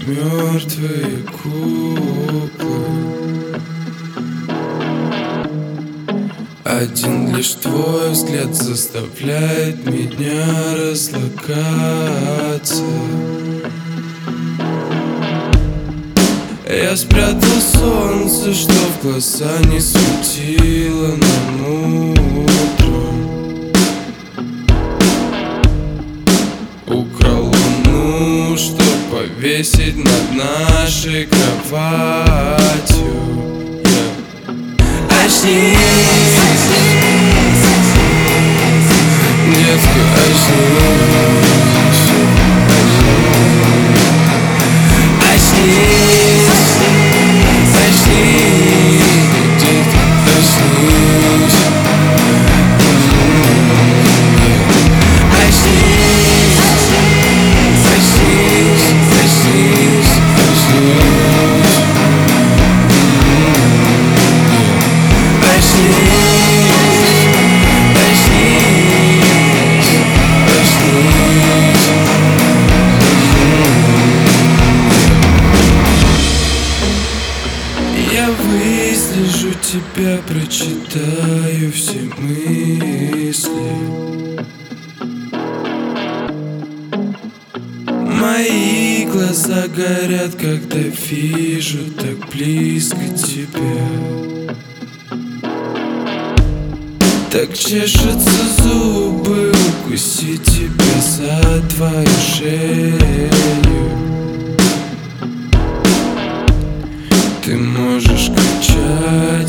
мертвые куклы. Один лишь твой взгляд заставляет меня разлагаться. Я спрятал солнце, что в глаза не светило нам утром. Украл луну, чтоб повесить над нашей кроватью. Очнись, детка, очнись. Очнись, очнись, детка, очнись. Очнись, очнись, очнись, очнись. Я выслежу тебя, прочитаю все мысли. Мои глаза горят, когда вижу так близко тебя. Так чешутся зубы укусить тебя за твою шею. Ты можешь кричать,